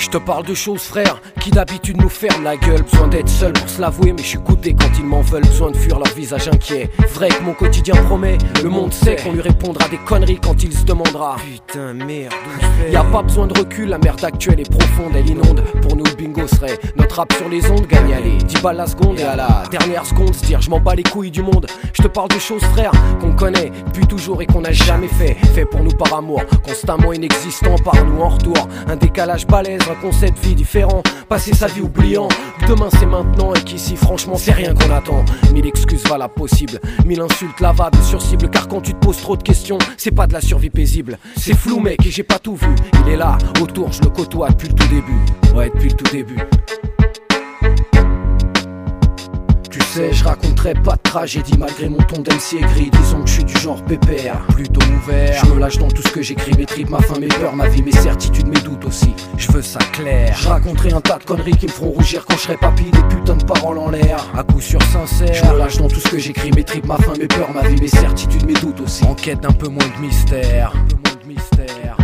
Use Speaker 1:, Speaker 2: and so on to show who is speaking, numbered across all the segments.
Speaker 1: Je te parle de choses frère, qui d'habitude nous ferment la gueule. Besoin d'être seul pour se l'avouer, mais je suis goûté quand ils m'en veulent. Besoin de fuir leur visage inquiet. Vrai que mon quotidien promet, le monde sait qu'on lui répondra des conneries quand il se demandera. Putain merde, où je vais. Y'a pas besoin de recul, la merde actuelle est profonde, elle inonde. Pour nous le bingo serait notre rap sur les ondes, gagne aller 10 balles la seconde et à la dernière seconde se dire je m'en bats les couilles du monde. Je te parle de choses frère, qu'on connaît depuis toujours et qu'on n'a jamais fait. Fait pour nous par amour, constamment inexistant par nous en retour. Un décalage balèze, un concept de vie différent. Passer sa vie oubliant que demain c'est maintenant et qu'ici franchement c'est rien qu'on attend. 1000 excuses valables possibles, 1000 insultes lavables sur cible. Car quand tu te poses trop de questions, c'est pas de la survie paisible. C'est flou mec et j'ai pas tout vu. Il est là, autour, je le côtoie depuis le tout début. Ouais, depuis le tout début. Tu sais, je raconterai pas de tragédie malgré mon ton d'MC aigri. Disons que je suis du genre pépère, plutôt ouvert. Je me lâche dans tout ce que j'écris, mes tripes, ma faim, mes peurs, ma vie, mes certitudes, mes doutes aussi. Je veux ça clair. Je raconterai un tas de conneries qui me feront rougir quand je serai papy. Des putains de paroles en l'air, à coup sûr sincère. Je me lâche dans tout ce que j'écris, mes tripes, ma faim, mes peurs, ma vie, mes certitudes, mes doutes aussi. En quête d'un peu moins de mystère. Un peu moins de mystère.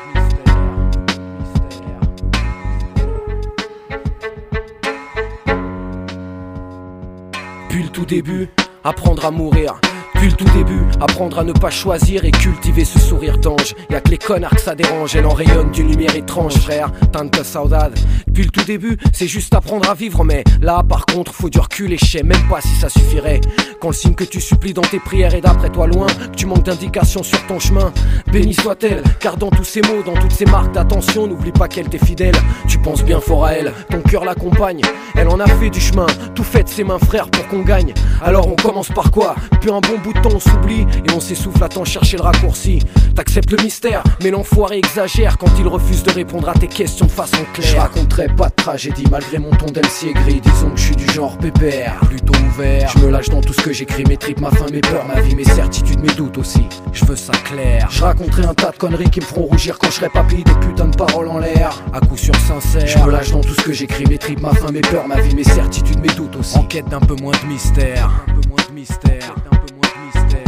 Speaker 1: Depuis le tout début, apprendre à mourir. Depuis le tout début, apprendre à ne pas choisir et cultiver ce sourire d'ange. Y'a que les connards que ça dérange, elle en rayonne d'une lumière étrange, frère. Tanta saudade. Depuis le tout début, c'est juste apprendre à vivre, mais là, par contre, faut du recul et je sais même pas si ça suffirait. Quand le signe que tu supplies dans tes prières est d'après toi loin, que tu manques d'indications sur ton chemin, béni soit-elle, car dans tous ces mots, dans toutes ces marques d'attention, n'oublie pas qu'elle t'est fidèle. Tu penses bien fort à elle, ton cœur l'accompagne. Elle en a fait du chemin, tout fait de ses mains frère pour qu'on gagne. Alors on commence par quoi? Puis un bon bout de temps on s'oublie et on s'essouffle à t'en chercher le raccourci. T'acceptes le mystère, mais l'enfoiré exagère quand il refuse de répondre à tes questions de façon claire. Je raconterai pas de tragédie malgré mon ton d'MC aigri. Disons que je suis du genre pépère, plutôt ouvert. Je me lâche dans tout ce que j'écris, mes tripes, ma faim, mes peurs, ma vie, mes certitudes, mes doutes aussi. Je veux ça clair. Je raconterai un tas de conneries qui me feront rougir quand je serai papy. Des putains de paroles en l'air, à coup sûr sincère. Je me lâche dans tout ce que j'écris, mes tripes, ma faim, mes peurs, ma vie, mes certitudes, mes doutes aussi. En quête d'un peu moins de mystère. Un peu moins de mystère. Un peu moins de mystère.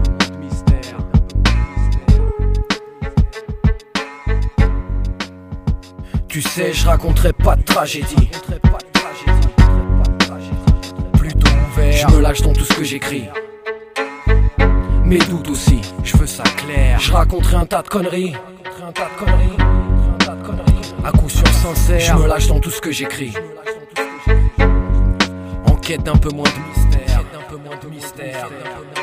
Speaker 1: Tu sais, je raconterai pas de tragédie. Plutôt ouvert. Je me lâche dans tout ce que j'écris. Mes doutes aussi, je veux ça clair. Je raconterai un tas de conneries. À coup sûr sincère. Je me lâche dans tout ce que j'écris. En quête d'un peu moins de mystère.